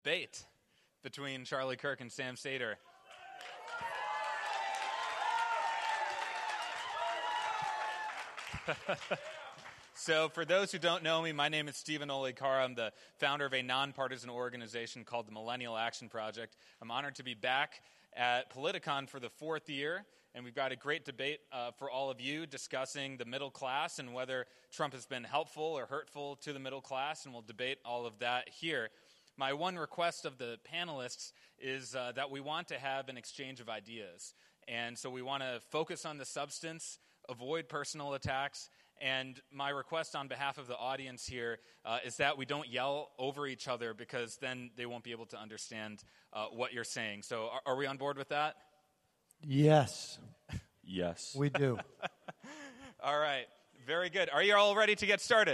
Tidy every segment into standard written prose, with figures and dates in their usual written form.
debate between Charlie Kirk and Sam Seder. So for those who don't know me, my name is Stephen Olikara. I'm the founder of a nonpartisan organization called the Millennial Action Project. I'm honored to be back at Politicon for the fourth year, and we've got a great debate for all of you discussing the middle class and whether Trump has been helpful or hurtful to the middle class, and we'll debate all of that here. My one request of the panelists is that we want to have an exchange of ideas. And so we want to focus on the substance, avoid personal attacks, and my request on behalf of the audience here is that we don't yell over each other because then they won't be able to understand what you're saying. So are we on board with that? Yes. Yes. We do. All right. Very good. Are you all ready to get started?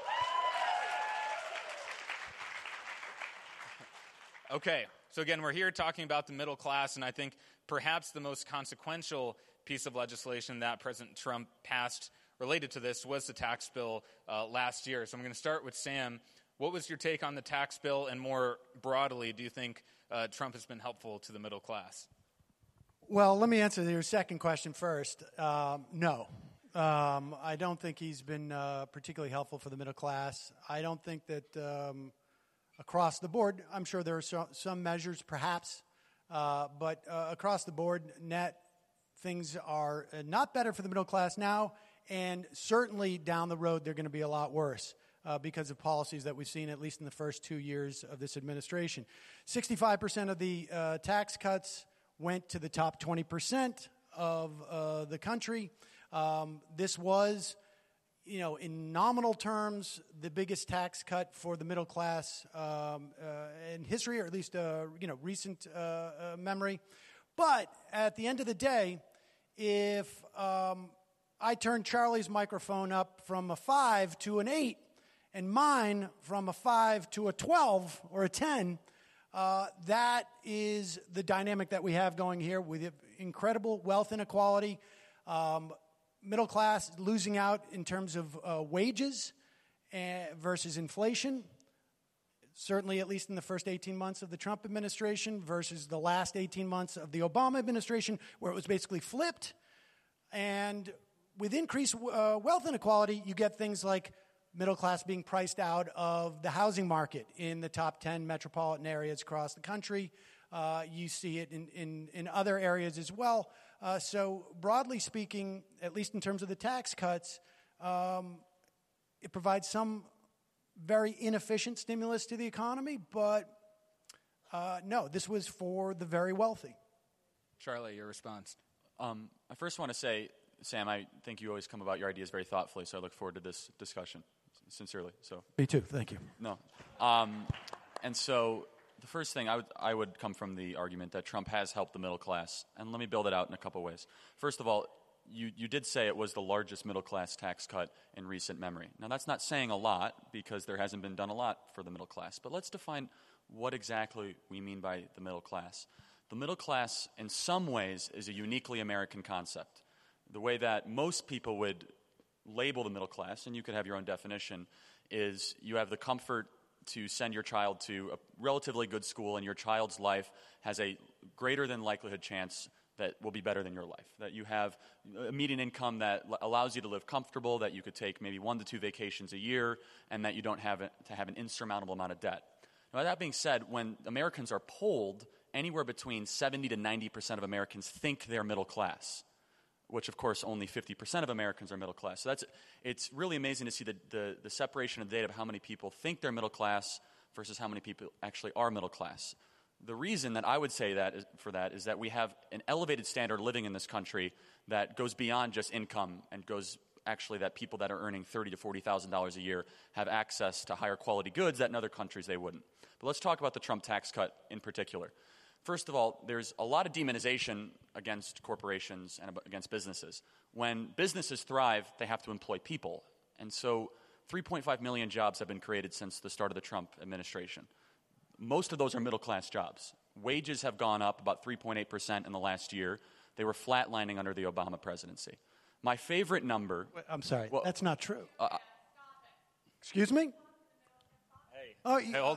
Okay. So again, we're here talking about the middle class, and I think perhaps the most consequential piece of legislation that President Trump passed related to this was the tax bill last year. So I'm going to start with Sam. What was your take on the tax bill, and more broadly, do you think Trump has been helpful to the middle class? Well, let me answer your second question first. No. I don't think he's been particularly helpful for the middle class. I don't think that across the board, I'm sure there are some measures perhaps, but across the board, net, things are not better for the middle class now, and certainly down the road they're going to be a lot worse because of policies that we've seen at least in the first 2 years of this administration. 65% of the tax cuts went to the top 20% of the country. This was, in nominal terms, the biggest tax cut for the middle class in history, or at least recent memory. But at the end of the day, if I turn Charlie's microphone up from a 5 to an 8, and mine from a 5 to a 12 or a 10, that is the dynamic that we have going here with incredible wealth inequality, middle class losing out in terms of wages versus inflation, certainly at least in the first 18 months of the Trump administration versus the last 18 months of the Obama administration, where it was basically flipped. And with increased wealth inequality, you get things like middle class being priced out of the housing market in the top 10 metropolitan areas across the country. You see it in other areas as well. So broadly speaking, at least in terms of the tax cuts, it provides some very inefficient stimulus to the economy, but no, this was for the very wealthy. Charlie, your response. I first want to say, Sam, I think you always come about your ideas very thoughtfully, so I look forward to this discussion, sincerely. So Me too, thank you. No. And so the first thing, I would come from the argument that Trump has helped the middle class, and let me build it out in a couple ways. First of all, you did say it was the largest middle class tax cut in recent memory. Now, that's not saying a lot, because there hasn't been done a lot for the middle class, but let's define what exactly we mean by the middle class. The middle class, in some ways, is a uniquely American concept. The way that most people would label the middle class, and you could have your own definition, is you have the comfort to send your child to a relatively good school, and your child's life has a greater than likelihood chance that will be better than your life. That you have a median income that allows you to live comfortable, that you could take maybe 1 to 2 vacations a year, and that you don't have to have an insurmountable amount of debt. Now, that being said, when Americans are polled, anywhere between 70 to 90% of Americans think they're middle class, which, of course, only 50% of Americans are middle class. So it's really amazing to see the separation of data of how many people think they're middle class versus how many people actually are middle class. The reason that I would say that is that we have an elevated standard of living in this country that goes beyond just income, and goes actually that people that are earning $30,000 to $40,000 a year have access to higher quality goods that in other countries they wouldn't. But let's talk about the Trump tax cut in particular. First of all, there's a lot of demonization against corporations and against businesses. When businesses thrive, they have to employ people. And so 3.5 million jobs have been created since the start of the Trump administration. Most of those are middle-class jobs. Wages have gone up about 3.8% in the last year. They were flatlining under the Obama presidency. My favorite number... Wait, I'm sorry, that's not true. Excuse me? Hey, hold on.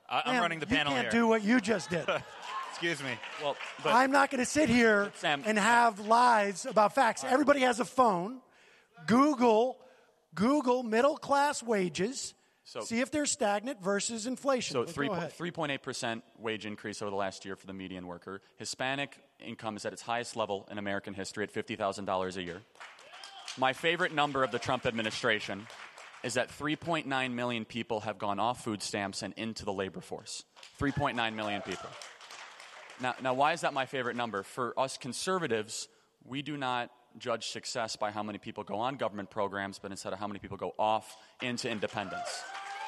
I'm running the panel You here. can't do what you just did. Excuse me. Well, but I'm not going to sit here Sam, and have lies about facts. Everybody has a phone. Google middle class wages. See if they're stagnant versus inflation. So Go ahead. 3.8% wage increase over the last year for the median worker. Hispanic income is at its highest level in American history at $50,000 a year. My favorite number of the Trump administration is that 3.9 million people have gone off food stamps and into the labor force. 3.9 million people. Now, why is that my favorite number? For us conservatives, we do not judge success by how many people go on government programs, but instead of how many people go off into independence.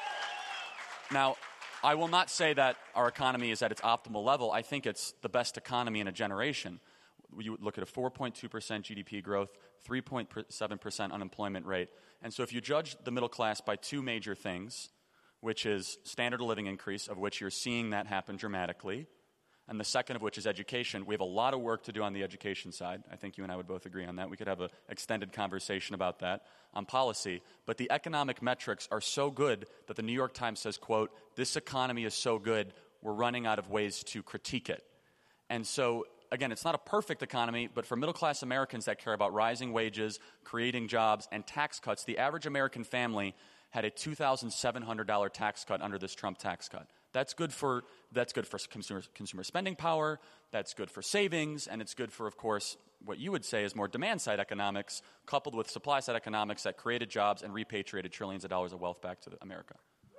Now, I will not say that our economy is at its optimal level. I think it's the best economy in a generation. You look at a 4.2% GDP growth, 3.7% unemployment rate. And so if you judge the middle class by two major things, which is standard of living increase, of which you're seeing that happen dramatically, and the second of which is education. We have a lot of work to do on the education side. I think you and I would both agree on that. We could have an extended conversation about that on policy. But the economic metrics are so good that the New York Times says, quote, this economy is so good, we're running out of ways to critique it. And so, again, it's not a perfect economy, but for middle-class Americans that care about rising wages, creating jobs, and tax cuts, the average American family had a $2,700 tax cut under this Trump tax cut. That's good for consumer spending power, that's good for savings, and it's good for, of course, what you would say is more demand-side economics coupled with supply-side economics that created jobs and repatriated trillions of dollars of wealth back to America.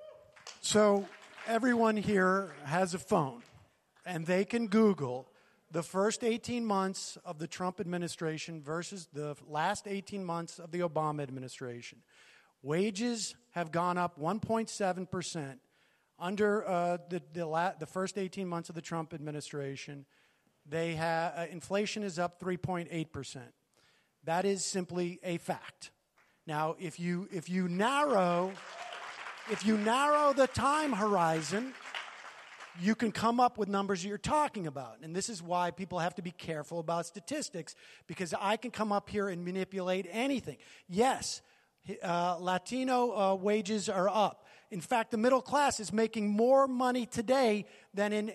So everyone here has a phone, and they can Google the first 18 months of the Trump administration versus the last 18 months of the Obama administration. Wages have gone up 1.7%. Under the first 18 months of the Trump administration, inflation is up 3.8%. That is simply a fact. Now, if you narrow the time horizon, you can come up with numbers you're talking about. And this is why people have to be careful about statistics, because I can come up here and manipulate anything. Yes, Latino wages are up. In fact, the middle class is making more money today than in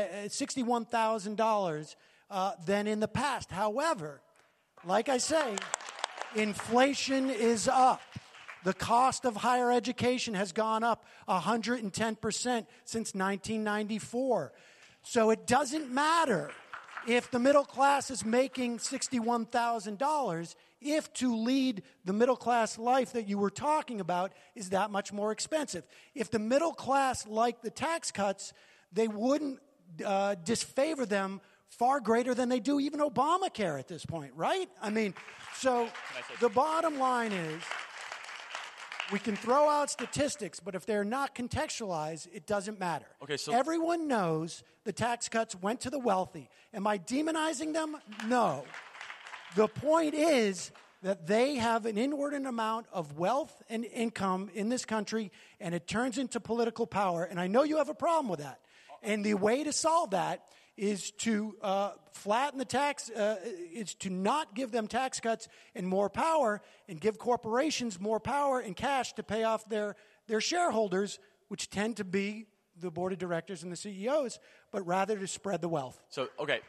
$61,000 than in the past. However, like I say, inflation is up. The cost of higher education has gone up 110% since 1994. So it doesn't matter if the middle class is making $61,000 if to lead the middle class life that you were talking about is that much more expensive. If the middle class liked the tax cuts, they wouldn't disfavor them far greater than they do even Obamacare at this point, right? I mean, so the bottom line is we can throw out statistics, but if they're not contextualized, it doesn't matter. Okay, so everyone knows the tax cuts went to the wealthy. Am I demonizing them? No. The point is that they have an inordinate amount of wealth and income in this country, and it turns into political power. And I know you have a problem with that. And the way to solve that is to flatten the tax, is to not give them tax cuts and more power, and give corporations more power and cash to pay off their shareholders, which tend to be the board of directors and the CEOs, but rather to spread the wealth. So, okay.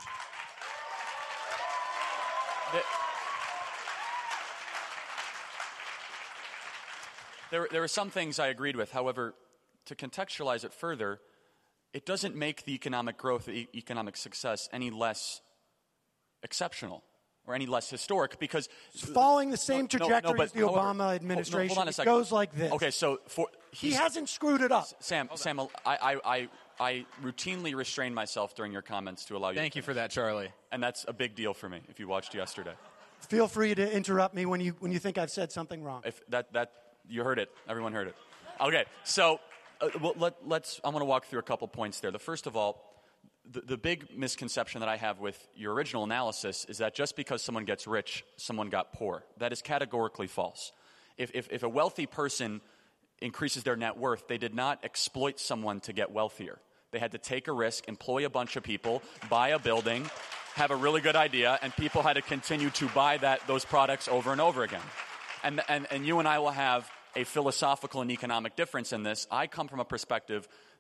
There are some things I agreed with. However, to contextualize it further, it doesn't make the economic growth, the economic success any less exceptional or any less historic because... It's following the same trajectory as the Obama administration. Hold on a second. It goes like this. Okay, so he hasn't screwed it up. Sam, I routinely restrained myself during your comments to allow you Thank you for that, Charlie. And that's a big deal for me if you watched yesterday. Feel free to interrupt me when you think I've said something wrong. If that you heard it. Everyone heard it. Okay, so let's. I want to walk through a couple points there. The first of all, the big misconception that I have with your original analysis is that just because someone gets rich, someone got poor. That is categorically false. If a wealthy person increases their net worth, they did not exploit someone to get wealthier. They had to take a risk, employ a bunch of people, buy a building, have a really good idea, and people had to continue to buy those products over and over again. And you and I will have a philosophical and economic difference in this. I come from a perspective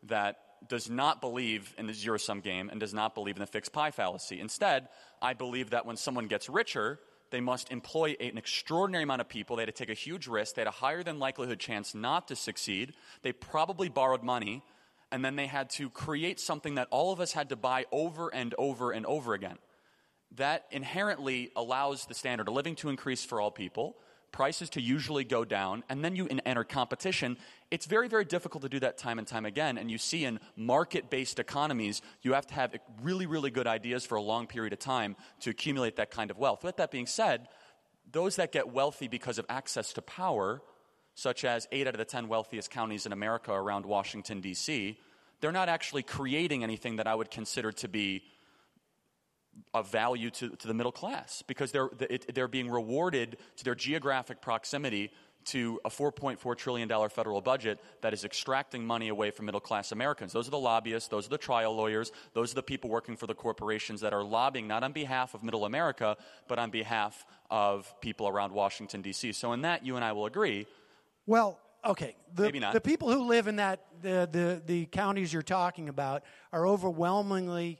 that does not believe in the zero-sum game and does not believe in the fixed pie fallacy. Instead, I believe that when someone gets richer, they must employ an extraordinary amount of people. They had to take a huge risk. They had a higher than likelihood chance not to succeed. They probably borrowed money, and then they had to create something that all of us had to buy over and over and over again. That inherently allows the standard of living to increase for all people, prices to usually go down, and then you enter competition. It's very, very difficult to do that time and time again, and you see in market-based economies, you have to have really, really good ideas for a long period of time to accumulate that kind of wealth. With that being said, those that get wealthy because of access to power, such as 8 out of the 10 wealthiest counties in America around Washington, D.C., they're not actually creating anything that I would consider to be of value to the middle class, because they're being rewarded to their geographic proximity to a $4.4 trillion federal budget that is extracting money away from middle-class Americans. Those are the lobbyists. Those are the trial lawyers. Those are the people working for the corporations that are lobbying not on behalf of middle America, but on behalf of people around Washington, D.C. So in that, you and I will agree. Well, okay. Maybe not. The people who live in the counties you're talking about are overwhelmingly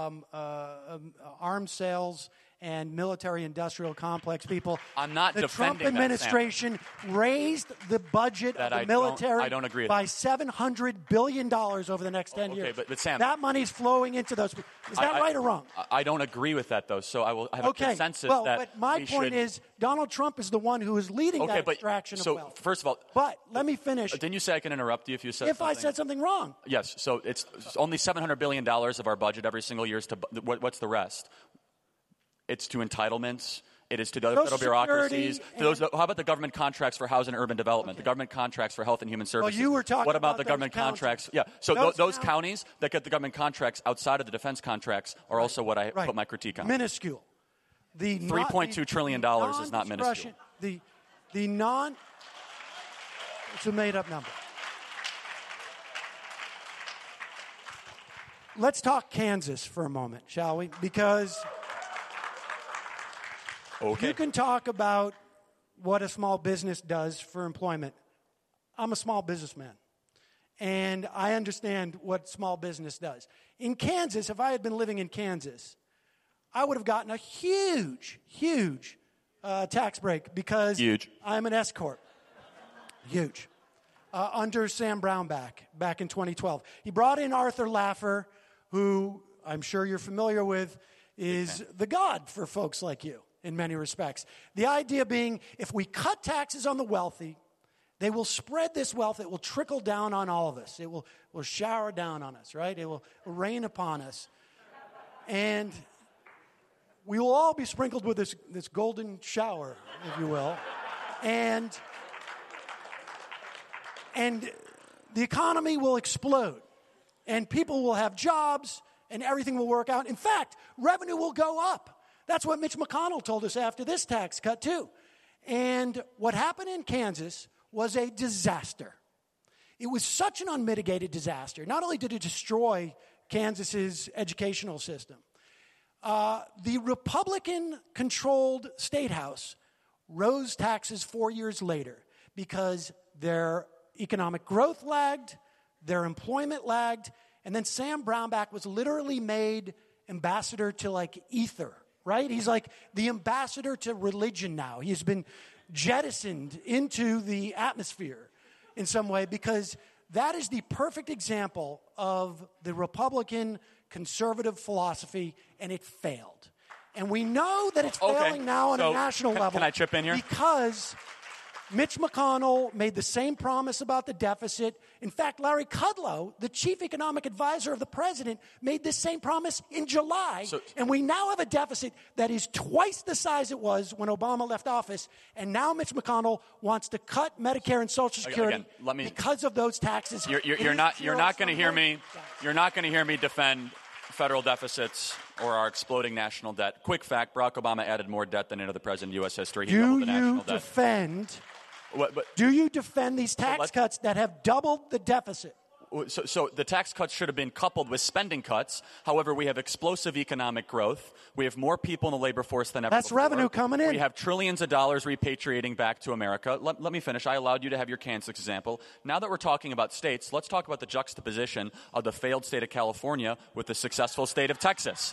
arms sales and military-industrial complex people. I'm not the defending Trump administration raised the budget of the military I don't agree with by $700 billion over the next 10 years. But Sam, that money's flowing into those. Is that right or wrong? I don't agree with that, though. So I have a consensus that but my point is Donald Trump is the one who is leading that extraction of wealth. So first of all, but let me finish. Didn't you say I can interrupt you if you said if something? I said something wrong? Yes. So it's only $700 billion of our budget every single year. What's the rest? It's to entitlements. It is to the federal bureaucracies. To how about the government contracts for housing and urban development? The government contracts for health and human services. Well, you were talking what about the those government counties. Contracts? Yeah. So those counties that get the government contracts outside of the defense contracts are also what I put my critique on. Minuscule. The $3.2 trillion is not minuscule. It's a made-up number. Let's talk Kansas for a moment, shall we? Because you can talk about what a small business does for employment. I'm a small businessman, and I understand what small business does. In Kansas, if I had been living in Kansas, I would have gotten a huge tax break because I'm an S Corp. Huge. Under Sam Brownback back in 2012. He brought in Arthur Laffer, who I'm sure you're familiar with, is the god for folks like you in many respects. The idea being, if we cut taxes on the wealthy, they will spread this wealth. It will trickle down on all of us. It will shower down on us, right? It will rain upon us. And we will all be sprinkled with this golden shower, if you will. And the economy will explode. And people will have jobs, and everything will work out. In fact, revenue will go up. That's what Mitch McConnell told us after this tax cut, too. And what happened in Kansas was a disaster. It was such an unmitigated disaster. Not only did it destroy Kansas's educational system, the Republican-controlled State House rose taxes 4 years later because their economic growth lagged, their employment lagged, and then Sam Brownback was literally made ambassador to, like, ether, right? He's like the ambassador to religion now. He's been jettisoned into the atmosphere in some way because that is the perfect example of the Republican conservative philosophy, and it failed. And we know that it's failing now on a national level. Can I chip in here? Because Mitch McConnell made the same promise about the deficit. In fact, Larry Kudlow, the chief economic advisor of the president, made this same promise in July. And we now have a deficit that is twice the size it was when Obama left office. And now Mitch McConnell wants to cut Medicare and Social Security because of those taxes. You're not going to hear me. You're not going to hear me defend federal deficits or our exploding national debt. Quick fact: Barack Obama added more debt than any other president in U.S. history. He doubled the national debt. Do you defend these tax cuts that have doubled the deficit? So the tax cuts should have been coupled with spending cuts. However, we have explosive economic growth. We have more people in the labor force than ever That's before. revenue coming in. We have trillions of dollars repatriating back to America. Let me finish. I allowed you to have your Kansas example. Now that we're talking about states, let's talk about the juxtaposition of the failed state of California with the successful state of Texas.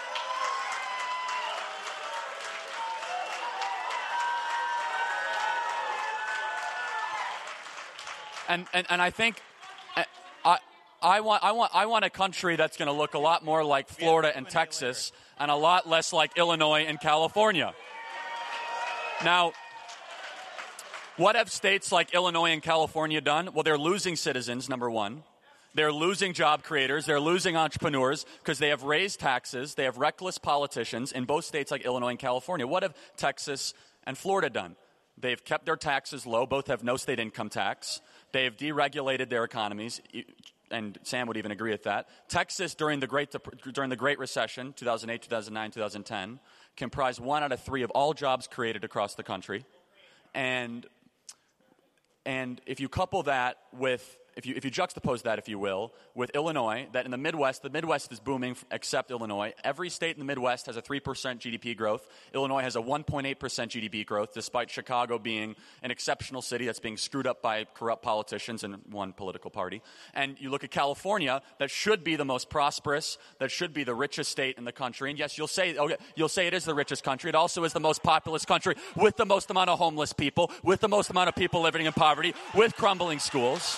And I think I want a country that's going to look a lot more like Florida and Texas and a lot less like Illinois and California. Now, what have states like Illinois and California done? Well, they're losing citizens, number one. They're losing job creators. They're losing entrepreneurs because they have raised taxes. They have reckless politicians in both states like Illinois and California. What have Texas and Florida done? They've kept their taxes low. Both have no state income tax. They've deregulated their economies, and Sam would even agree with that. Texas, during the Great Recession, 2008, 2009, 2010, comprised 1 out of 3 of all jobs created across the country. And if you couple that with, if you juxtapose that, if you will, with Illinois, that in the Midwest is booming except Illinois. Every state in the Midwest has a 3% GDP growth. Illinois has a 1.8% GDP growth, despite Chicago being an exceptional city that's being screwed up by corrupt politicians and one political party. And you look at California, that should be the most prosperous, that should be the richest state in the country. And yes, you'll say it is the richest country. It also is the most populous country with the most amount of homeless people, with the most amount of people living in poverty, with crumbling schools.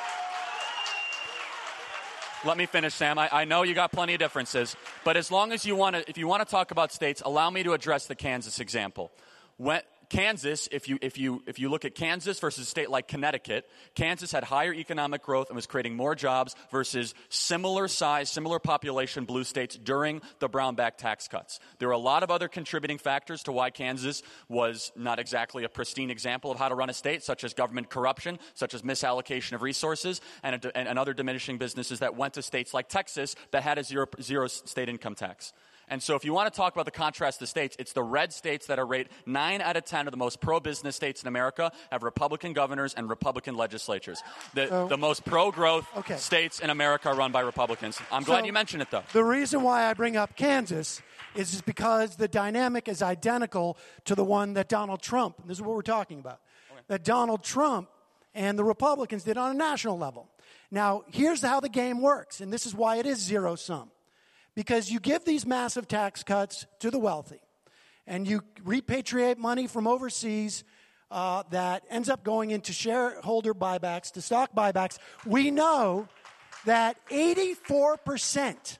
Let me finish, Sam. I know you got plenty of differences, but as long as if you want to talk about states, allow me to address the Kansas example. Kansas, if you look at Kansas versus a state like Connecticut, Kansas had higher economic growth and was creating more jobs versus similar size, similar population blue states during the Brownback tax cuts. There are a lot of other contributing factors to why Kansas was not exactly a pristine example of how to run a state, such as government corruption, such as misallocation of resources, and other diminishing businesses that went to states like Texas that had a zero state income tax. And so if you want to talk about the contrast to states, it's the red states that are rated 9 out of 10 of the most pro-business states in America have Republican governors and Republican legislatures. The most pro-growth states in America are run by Republicans. I'm glad you mentioned it, though. The reason why I bring up Kansas is because the dynamic is identical to the one that Donald Trump, this is what we're talking about, that Donald Trump and the Republicans did on a national level. Now, here's how the game works, and this is why it is zero-sum. Because you give these massive tax cuts to the wealthy, and you repatriate money from overseas that ends up going into shareholder buybacks, to stock buybacks. We know that 84%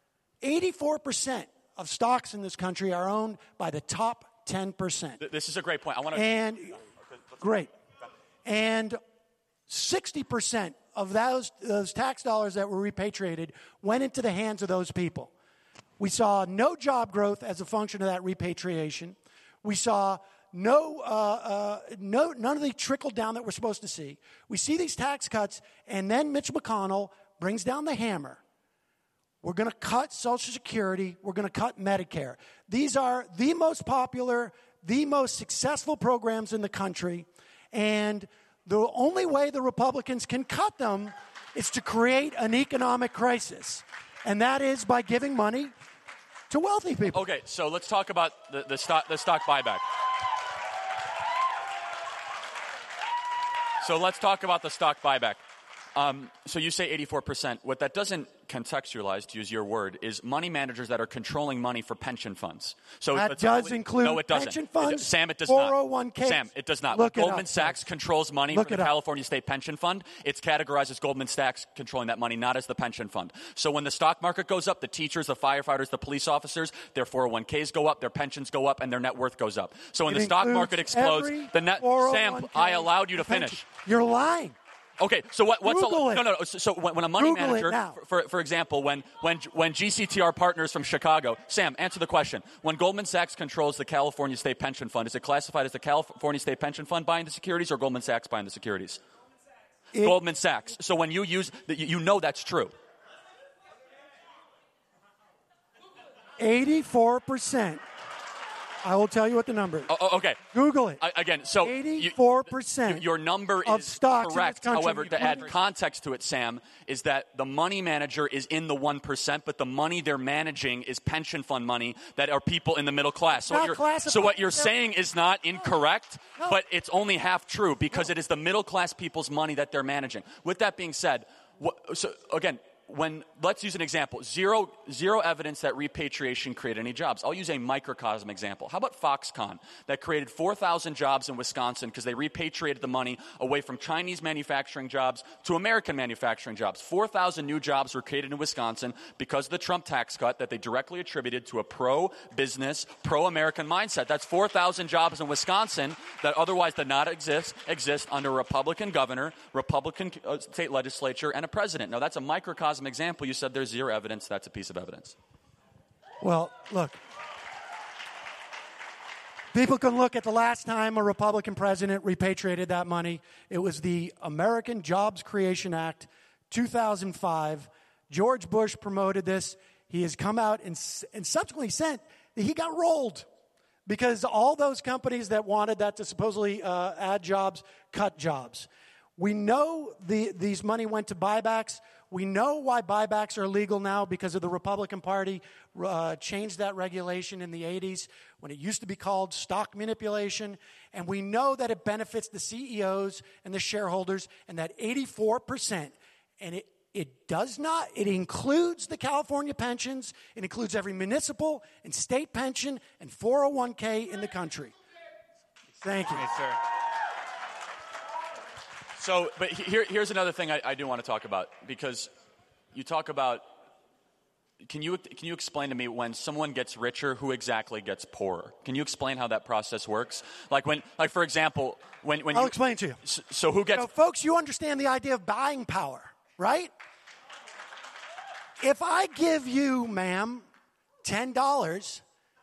of stocks in this country are owned by the top 10%. This is a great point. Great. And 60% of those tax dollars that were repatriated went into the hands of those people. We saw no job growth as a function of that repatriation. We saw none of the trickle down that we're supposed to see. We see these tax cuts, and then Mitch McConnell brings down the hammer. We're going to cut Social Security. We're going to cut Medicare. These are the most popular, the most successful programs in the country, and the only way the Republicans can cut them is to create an economic crisis, and that is by giving money to wealthy people. Okay, so let's talk about the stock buyback. So let's talk about the stock buyback. So you say 84%. What that doesn't contextualize, to use your word, is money managers that are controlling money for pension funds. So that does include no, it doesn't. Pension funds, Sam, it does 401ks. not. Sam, it does not. Look When Goldman up, Sachs controls money for the California State Pension Fund, it's categorized as Goldman Sachs controlling that money, not as the pension fund. So when the stock market goes up, the teachers, the firefighters, the police officers, their 401ks go up, their pensions go up, and their net worth goes up. So when the stock market explodes, the net. Sam, I allowed you to finish. You're lying. Okay, so what's Google it. No. So when a money Google manager, for example, when GCTR partners from Chicago, Sam, answer the question. When Goldman Sachs controls the California State Pension Fund, is it classified as the California State Pension Fund buying the securities or Goldman Sachs buying the securities? Goldman Sachs. So when you use, you know that's true. 84%. I will tell you what the number is. Okay. Google it. Again, so 84% your number of is stocks in correct. this country. However, to add context to it, Sam, is that the money manager is in the 1%, but the money they're managing is pension fund money that are people in the middle class. So what you're saying is not incorrect, but it's only half true because it is the middle class people's money that they're managing. With that being said, let's use an example. Zero evidence that repatriation created any jobs. I'll use a microcosm example. How about Foxconn that created 4,000 jobs in Wisconsin because they repatriated the money away from Chinese manufacturing jobs to American manufacturing jobs. 4,000 new jobs were created in Wisconsin because of the Trump tax cut that they directly attributed to a pro-business, pro-American mindset. That's 4,000 jobs in Wisconsin that otherwise did not exist under a Republican governor, Republican state legislature, and a president. Now, that's a microcosm example. You said there's zero evidence. That's a piece of evidence. Well, look. People can look at the last time a Republican president repatriated that money. It was the American Jobs Creation Act, 2005. George Bush promoted this. He has come out and subsequently said that he got rolled because all those companies that wanted that to supposedly add jobs cut jobs. We know these money went to buybacks. We know why buybacks are illegal now because of the Republican Party changed that regulation in the 80s when it used to be called stock manipulation. And we know that it benefits the CEOs and the shareholders, and that 84%. And it does not. It includes the California pensions. It includes every municipal and state pension and 401k in the country. Thank you. Yes, sir. So, but here's another thing I do want to talk about, because you talk about, can you explain to me when someone gets richer, who exactly gets poorer? Can you explain how that process works? For example, when I'll explain to you. So who gets... So, folks, you understand the idea of buying power, right? If I give you, ma'am, $10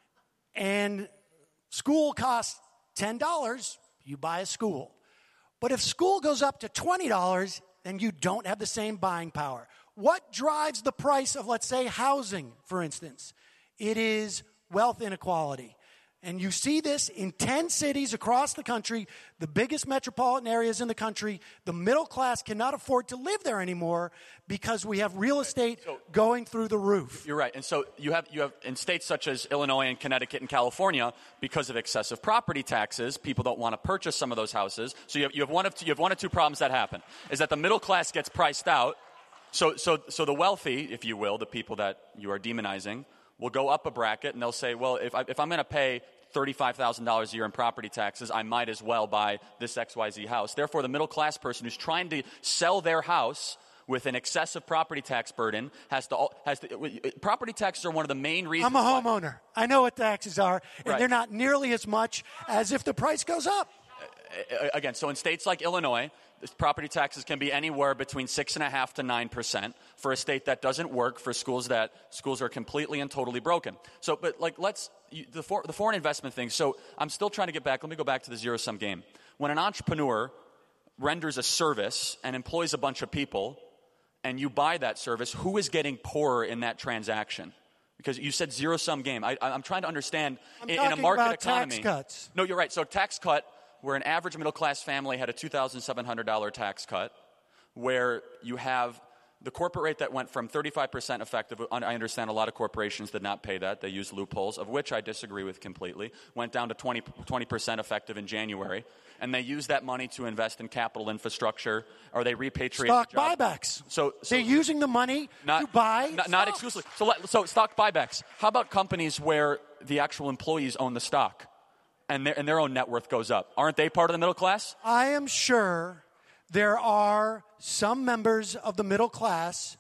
and school costs $10, you buy a school. But if school goes up to $20, then you don't have the same buying power. What drives the price of, let's say, housing, for instance? It is wealth inequality. And you see this in 10 cities across the country, the biggest metropolitan areas in the country. The middle class cannot afford to live there anymore because we have real estate going through the roof. You're right. And so you have in states such as Illinois and Connecticut and California, because of excessive property taxes, people don't want to purchase some of those houses. So you have one of two problems that happen. Is that the middle class gets priced out. So the wealthy, if you will, the people that you are demonizing, will go up a bracket, and they'll say, well, if I'm going to pay $35,000 a year in property taxes, I might as well buy this XYZ house. Therefore, the middle class person who's trying to sell their house with an excessive property tax burden has to property taxes are one of the main reasons. I'm a homeowner. I know what taxes are, and Right. they're not nearly as much as if the price goes up. Again, so in states like Illinois, property taxes can be anywhere between 6.5% to 9% for a state that doesn't work, for schools are completely and totally broken. So, but the foreign investment thing. So I'm still trying to get back. Let me go back to the zero-sum game. When an entrepreneur renders a service and employs a bunch of people, and you buy that service, who is getting poorer in that transaction? Because you said zero-sum game. I'm trying to understand in a market about economy. Tax cuts. No, you're right. So tax cut, where an average middle-class family had a $2,700 tax cut, where you have the corporate rate that went from 35% effective. I understand a lot of corporations did not pay that. They used loopholes, of which I disagree with completely. Went down to 20% effective in January. And they used that money to invest in capital infrastructure, or they repatriate Stock jobs. buybacks. So they're using the money to buy not exclusively. So stock buybacks. How about companies where the actual employees own the stock and their own net worth goes up? Aren't they part of the middle class? I am sure there are some members of the middle class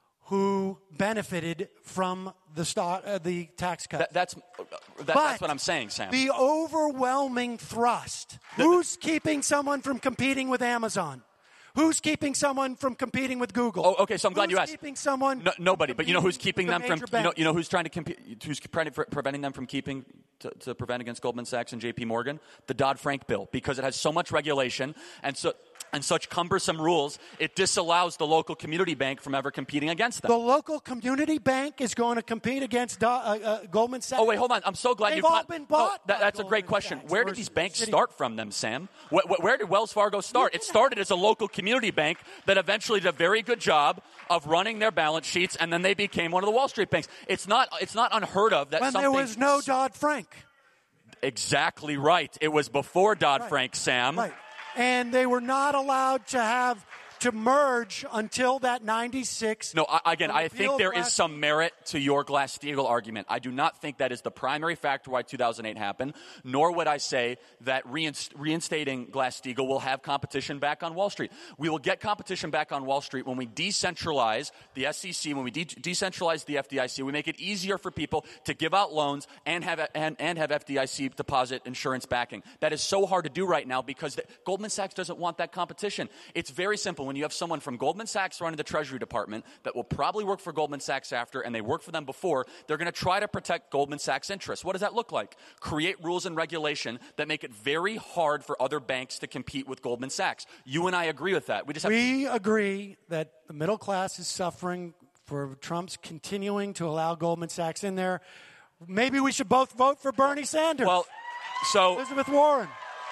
who benefited from the tax cut. That's what I'm saying, Sam. The overwhelming thrust. Who's keeping someone from competing with Amazon? Who's keeping someone from competing with Google? Oh, okay, so I'm glad you asked. Who's keeping someone? Nobody. But you know who's keeping them from? banks? You know who's trying to compete? Who's preventing them from keeping to prevent against Goldman Sachs and J.P. Morgan? The Dodd-Frank bill, because it has so much regulation, and so and such cumbersome rules, it disallows the local community bank from ever competing against them. The local community bank is going to compete against Goldman Sachs. Oh, wait, hold on. I'm so glad They've you've all been bought by that's a great Goldman question. Sachs Where did these banks start from them, Sam? Where did Wells Fargo start? It started as a local community bank that eventually did a very good job of running their balance sheets, and then they became one of the Wall Street banks. It's not unheard of that when something... there was no Dodd-Frank. Exactly right. It was before Dodd-Frank, Sam. Right. And they were not allowed to merge until that 96. No, again, I think there is some merit to your Glass-Steagall argument. I do not think that is the primary factor why 2008 happened, nor would I say that reinstating Glass-Steagall will have competition back on Wall Street. We will get competition back on Wall Street when we decentralize the SEC, when we decentralize the FDIC. We make it easier for people to give out loans and have FDIC deposit insurance backing. That is so hard to do right now because Goldman Sachs doesn't want that competition. It's very simple. When you have someone from Goldman Sachs running the Treasury Department that will probably work for Goldman Sachs after, and they worked for them before, they're going to try to protect Goldman Sachs' interests. What does that look like? Create rules and regulation that make it very hard for other banks to compete with Goldman Sachs. You and I agree with that. We agree that the middle class is suffering for Trump's continuing to allow Goldman Sachs in there. Maybe we should both vote for Bernie Sanders. Well, so Elizabeth Warren.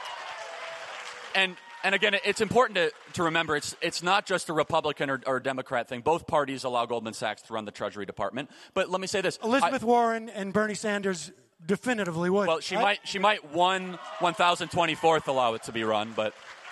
And again, it's important to remember it's not just a Republican or Democrat thing. Both parties allow Goldman Sachs to run the Treasury Department. But let me say this. Elizabeth Warren and Bernie Sanders definitively would. Well, she might 1,024th allow it to be run, but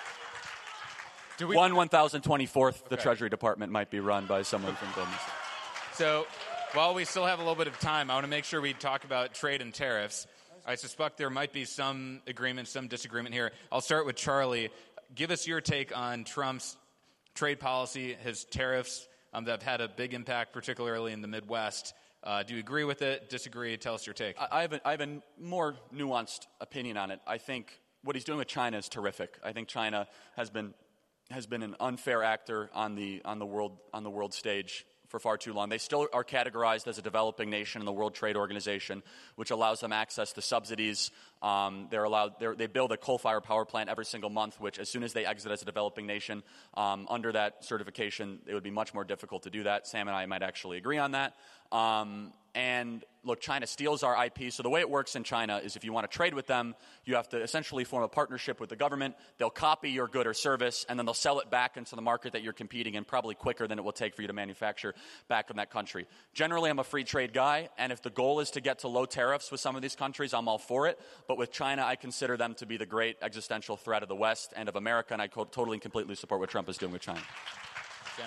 1,024th the Treasury Department might be run by someone from Goldman Sachs. So while we still have a little bit of time, I want to make sure we talk about trade and tariffs. I suspect there might be some agreement, some disagreement here. I'll start with Charlie. Give us your take on Trump's trade policy, his tariffs that have had a big impact, particularly in the Midwest. Do you agree with it? Disagree? Tell us your take. I have a more nuanced opinion on it. I think what he's doing with China is terrific. I think China has been an unfair actor on the world stage for far too long. They still are categorized as a developing nation in the World Trade Organization, which allows them access to subsidies. They build a coal-fired power plant every single month, which as soon as they exit as a developing nation, under that certification, it would be much more difficult to do that. Sam and I might actually agree on that. And look, China steals our IP. So the way it works in China is if you want to trade with them, you have to essentially form a partnership with the government. They'll copy your good or service, and then they'll sell it back into the market that you're competing in, probably quicker than it will take for you to manufacture back in that country. Generally, I'm a free trade guy, and if the goal is to get to low tariffs with some of these countries, I'm all for it. But with China, I consider them to be the great existential threat of the West and of America, and I totally and completely support what Trump is doing with China. Sam.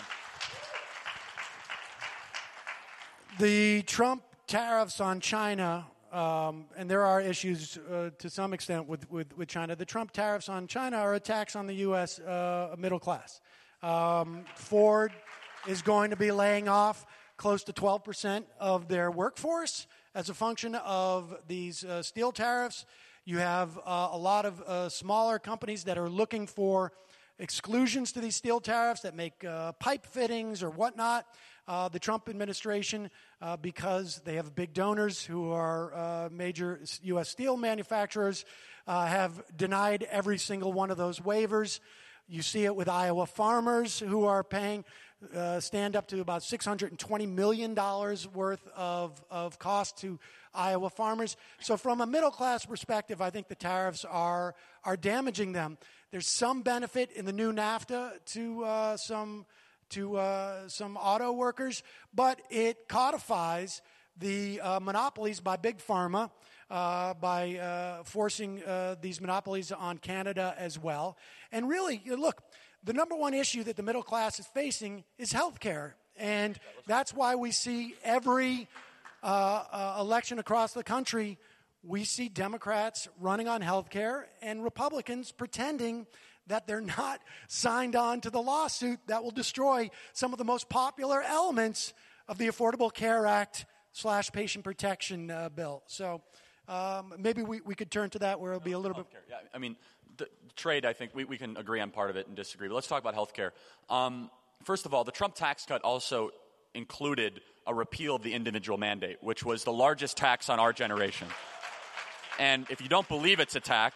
The Trump tariffs on China, and there are issues to some extent with China. The Trump tariffs on China are a tax on the U.S. Middle class. Ford is going to be laying off close to 12% of their workforce as a function of these steel tariffs. You have a lot of smaller companies that are looking for exclusions to these steel tariffs that make pipe fittings or whatnot. The Trump administration, because they have big donors who are major U.S. steel manufacturers, have denied every single one of those waivers. You see it with Iowa farmers who are paying stand up to about $620 million worth of cost to Iowa farmers. So from a middle-class perspective, I think the tariffs are damaging them. There's some benefit in the new NAFTA to some auto workers, but it codifies the monopolies by Big Pharma by forcing these monopolies on Canada as well. And really, look, the number one issue that the middle class is facing is health care. And that's why we see every election across the country, we see Democrats running on health care and Republicans pretending that they're not signed on to the lawsuit that will destroy some of the most popular elements of the Affordable Care Act / patient protection bill. So maybe we could turn to that where it'll be a little bit. Yeah, I mean, the trade, I think we can agree on part of it and disagree. But let's talk about health care. First of all, the Trump tax cut also included a repeal of the individual mandate, which was the largest tax on our generation. And if you don't believe it's a tax,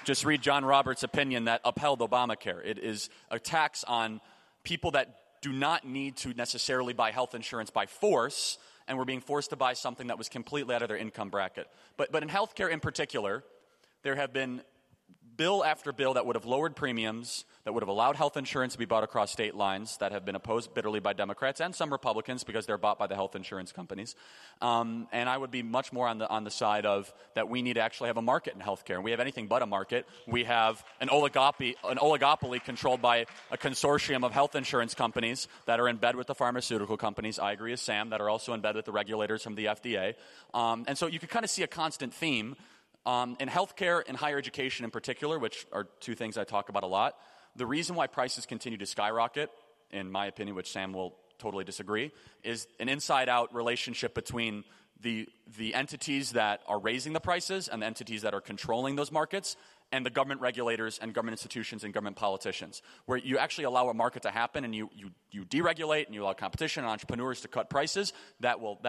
Just read John Roberts' opinion that upheld Obamacare. It is a tax on people that do not need to necessarily buy health insurance by force, and were being forced to buy something that was completely out of their income bracket. But in healthcare in particular, there have been bill after bill that would have lowered premiums, that would have allowed health insurance to be bought across state lines, that have been opposed bitterly by Democrats and some Republicans because they're bought by the health insurance companies. And I would be much more on the side of that we need to actually have a market in healthcare. And we have anything but a market. We have an oligopoly controlled by a consortium of health insurance companies that are in bed with the pharmaceutical companies. I agree with Sam, that are also in bed with the regulators from the FDA. And so you can kind of see a constant theme. In healthcare and higher education in particular, which are two things I talk about a lot, the reason why prices continue to skyrocket, in my opinion, which Sam will totally disagree, is an inside-out relationship between the entities that are raising the prices and the entities that are controlling those markets, and the government regulators and government institutions and government politicians, where you actually allow a market to happen and you deregulate and you allow competition and entrepreneurs to cut prices. That will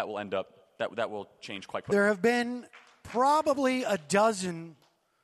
change quite quickly. There have been probably a dozen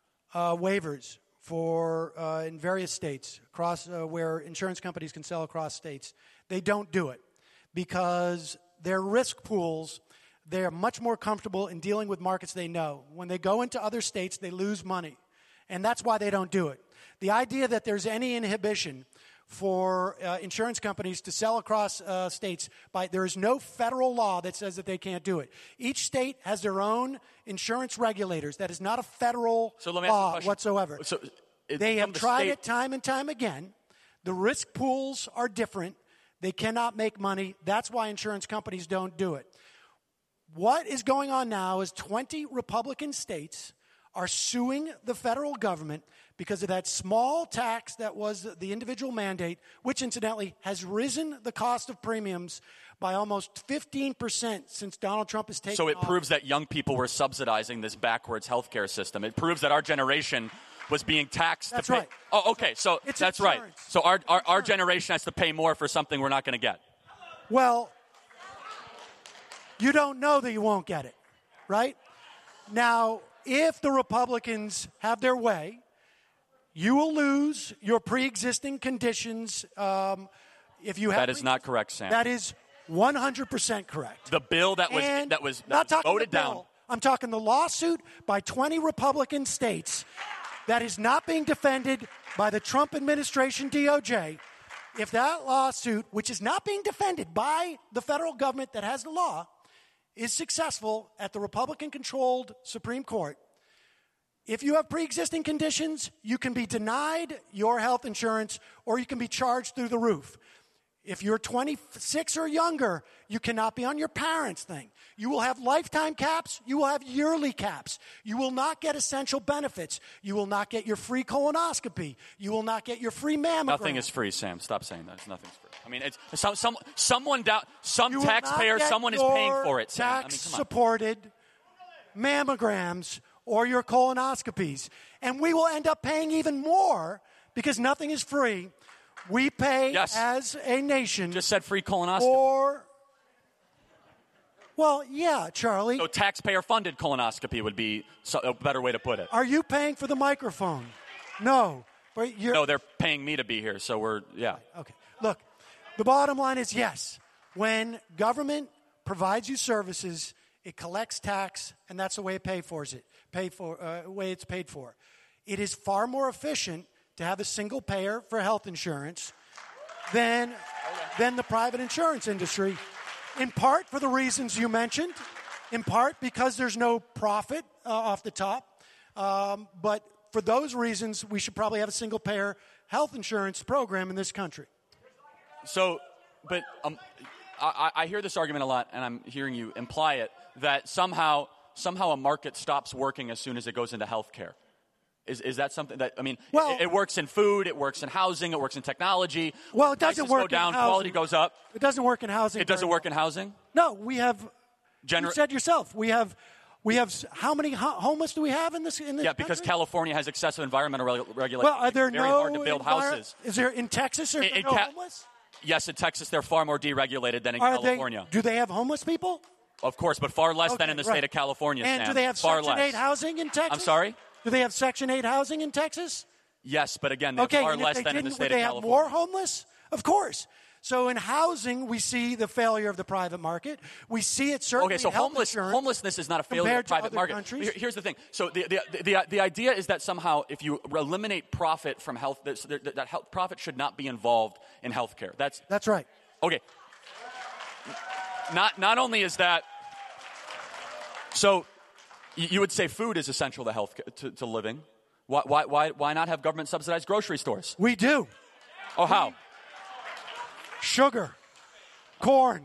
waivers for in various states across where insurance companies can sell across states. They don't do it because their risk pools, they're much more comfortable in dealing with markets they know. When they go into other states, they lose money, and that's why they don't do it. The idea that there's any inhibition for insurance companies to sell across states, there is no federal law that says that they can't do it. Each state has their own insurance regulators. That is not a federal law whatsoever. So they have tried it time and time again. The risk pools are different. They cannot make money. That's why insurance companies don't do it. What is going on now is 20 Republican states are suing the federal government because of that small tax that was the individual mandate, which incidentally has risen the cost of premiums by almost 15% since Donald Trump has taken So it office. proves that young people were subsidizing this backwards healthcare system. It proves that our generation was being taxed That's to pay. right. Oh, okay. So It's that's insurance. right. So our generation has to pay more for something we're not going to get. Well, you don't know that you won't get it, right? Now, if the Republicans have their way, you will lose your pre-existing conditions. If you have That is not correct, Sam. That is 100% correct. The bill that was voted down. I'm talking the lawsuit by 20 Republican states that is not being defended by the Trump administration DOJ. If that lawsuit, which is not being defended by the federal government that has the law, is successful at the Republican-controlled Supreme Court, if you have pre-existing conditions, you can be denied your health insurance or you can be charged through the roof. If you're 26 or younger, you cannot be on your parents' thing. You will have lifetime caps. You will have yearly caps. You will not get essential benefits. You will not get your free colonoscopy. You will not get your free mammogram. Nothing is free, Sam. Stop saying that. Nothing's free. I mean, it's someone taxpayer, someone is paying for it, Sam. I mean, come on. Tax-supported mammograms or your colonoscopies. And we will end up paying even more because nothing is free. We pay as a nation. Just said free colonoscopy. Well, yeah, Charlie. So taxpayer-funded colonoscopy would be a better way to put it. Are you paying for the microphone? No. But No, they're paying me to be here, so Okay. Look, the bottom line is yes. When government provides you services, it collects tax, and that's the way it way it's paid for. It is far more efficient to have a single payer for health insurance than the private insurance industry, in part for the reasons you mentioned, in part because there's no profit off the top. But for those reasons, we should probably have a single payer health insurance program in this country. So, but I hear this argument a lot, and I'm hearing you imply it, that somehow a market stops working as soon as it goes into healthcare. Is that something that, I mean, it works in food, it works in housing, it works in technology. Well, it doesn't Prices work go down, in housing. quality goes up. It doesn't work in housing. It doesn't work in housing? No, we have, you said yourself, we have how many homeless do we have in this Yeah, because country? California has excessive environmental regulations. Well, are there it's very hard to build houses. Is there in Texas or no homeless? Yes, in Texas, they're far more deregulated than in California. Do they have homeless people? Of course, but far less than in the state of California, And Sam. do they have far Section 8 less. housing in Texas? I'm sorry? Do they have Section 8 housing in Texas? Yes, but again, they're far and if less they than in the didn't, state would of they have California. more homeless? Of course. So in housing, we see the failure of the private market. We see it certainly Okay, so in health insurance homelessness is not a failure of the compared to private other market. countries. Here's the thing. So the idea is that somehow if you eliminate profit from health, that health, profit should not be involved in healthcare. That's right. Okay. Not only is that, so you would say food is essential to health to living. Why not have government subsidized grocery stores? We do. Oh, how? Sugar, corn,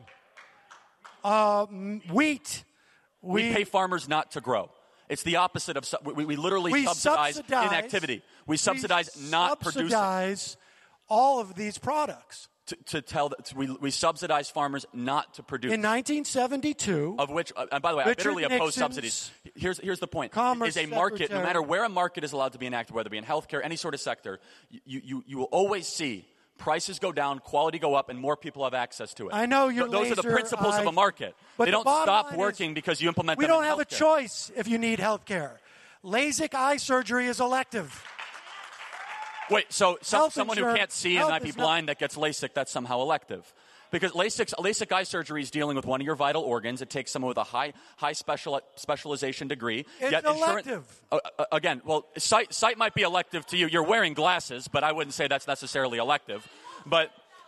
wheat. We pay farmers not to grow. It's the opposite of we literally subsidize inactivity. We subsidize not producing. We subsidize all of these products. We subsidize farmers not to produce. In 1972, of which, and by the way, I bitterly oppose subsidies. Here's the point: Commerce is a market, Secretary. no matter where a market is allowed to be enacted, whether it be in healthcare, any sort of sector, you will always see prices go down, quality go up, and more people have access to it. I know you're Those are the principles of a market. But they don't stop working because you implement them in healthcare. We don't have a choice if you need health care. LASIK eye surgery is elective. Wait, so someone who can't see and might be blind that gets LASIK, that's somehow elective. Because LASIK eye surgery is dealing with one of your vital organs. It takes someone with a high specialization degree. It's elective. Again, well, sight might be elective to you. You're wearing glasses, but I wouldn't say that's necessarily elective. But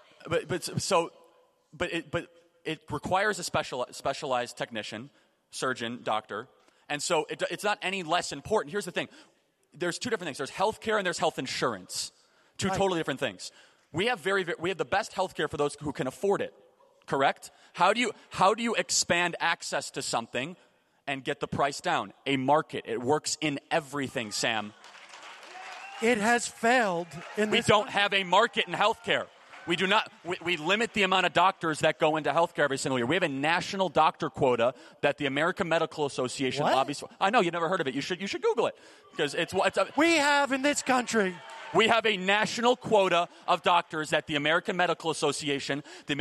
it requires a specialized technician, surgeon, doctor, and so it's not any less important. Here's the thing. There's two different things. There's health care and there's health insurance. Two totally different things. We have the best health care for those who can afford it, correct? How do you expand access to something and get the price down? A market. It works in everything, Sam. It has failed in this We don't have a market in health care. We do not. We limit the amount of doctors that go into healthcare every single year. We have a national doctor quota that the American Medical Association lobbies for. I know you never heard of it. You should Google it because we have in this country. We have a national quota of doctors that the American Medical Association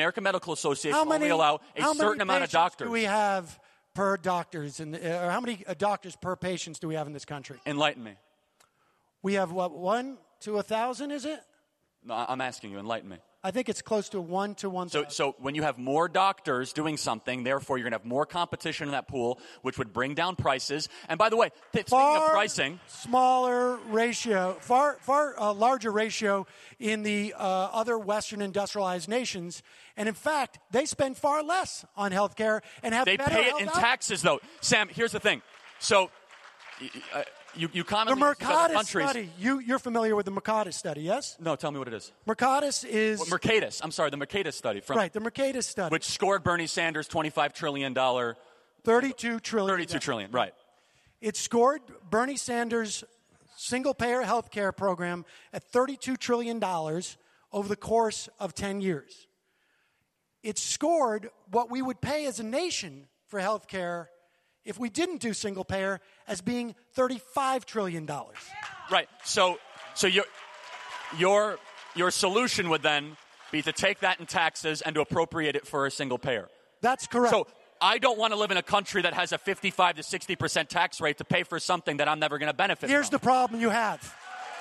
only allow a certain amount of doctors. How many patients do we have per doctors, or how many doctors per patients do we have in this country? Enlighten me. We have 1 to 1,000, is it? No, I'm asking you. Enlighten me. I think it's close to 1 to 1,000. So when you have more doctors doing something, therefore you're going to have more competition in that pool, which would bring down prices. And by the way, speaking of pricing, smaller ratio, far larger ratio in the other Western industrialized nations. And in fact, they spend far less on health care and have they better pay it in taxes, though. Sam, here's the thing. So you commonly the see other Mercatus countries. study. You're familiar with the Mercatus study, yes? No, tell me what it is. Mercatus is Mercatus. I'm sorry, the Mercatus study. Right, the Mercatus study. Which scored Bernie Sanders $25 trillion. $32 trillion. $32 trillion, right. It scored Bernie Sanders' single-payer health care program at $32 trillion over the course of 10 years. It scored what we would pay as a nation for health care if we didn't do single-payer as being $35 trillion. Right. So your solution would then be to take that in taxes and to appropriate it for a single payer. That's correct. So I don't want to live in a country that has a 55 to 60% tax rate to pay for something that I'm never going to benefit Here's from. the problem you have.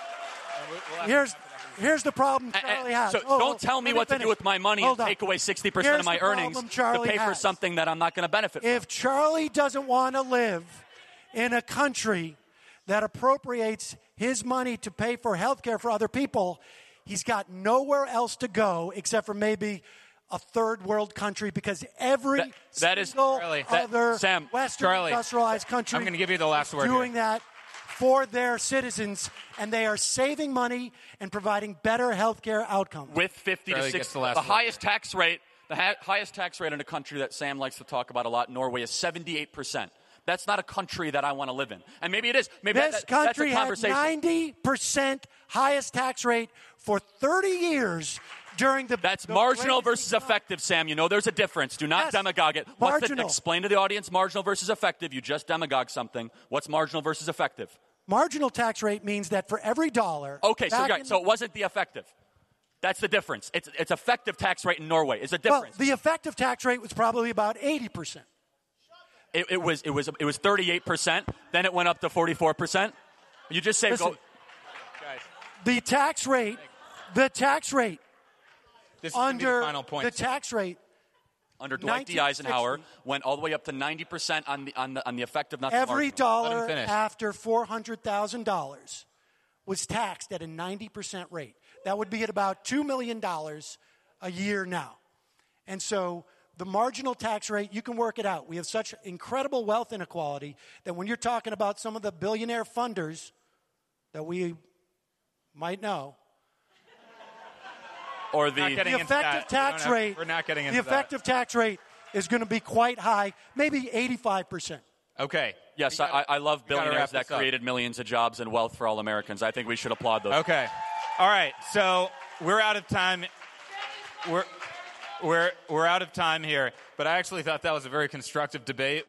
Here's the problem Charlie has. So don't tell me what to do with my money and take away 60% of my earnings to pay for something that I'm not going to benefit from. If Charlie doesn't want to live in a country that appropriates his money to pay for health care for other people, he's got nowhere else to go except for maybe a third world country, because every single other Western industrialized country I'm going to give you the last word doing that for their citizens, and they are saving money and providing better health care outcomes. With 50 to 60, the highest tax rate in a country that Sam likes to talk about a lot, Norway, is 78%. That's not a country that I want to live in. And maybe it is. Maybe this country that's a had 90% highest tax rate for 30 years during the... That's marginal versus effective, Sam. You know there's a difference. Do not demagogue it. Explain to the audience marginal versus effective. You just demagogue something. What's marginal versus effective? Marginal tax rate means that for every dollar... Okay, so it wasn't the effective. That's the difference. It's effective tax rate in Norway is a difference. Well, the effective tax rate was probably about 80%. It was 38%. Then it went up to 44%. You just say Listen, go. Guys, the tax rate this is gonna be the under final point. the tax rate Under Dwight D. Eisenhower, 1960, went all the way up to 90% on the effective not the every marginal. Let him dollar finish. after $400,000 was taxed at a 90% rate. That would be at about $2 million a year now. And so the marginal tax rate, you can work it out. We have such incredible wealth inequality that when you're talking about some of the billionaire funders that we might know, Or Not the getting the into effective that. We don't tax have- rate, we're not getting into the effective tax rate is going to be quite high, maybe 85%. that. Okay. yes, We gotta- I love we gotta billionaires wrap that this up. created millions of jobs and wealth for all Americans. I think we should applaud those. Okay. All right. So we're out of time. We're out of time here. But I actually thought that was a very constructive debate.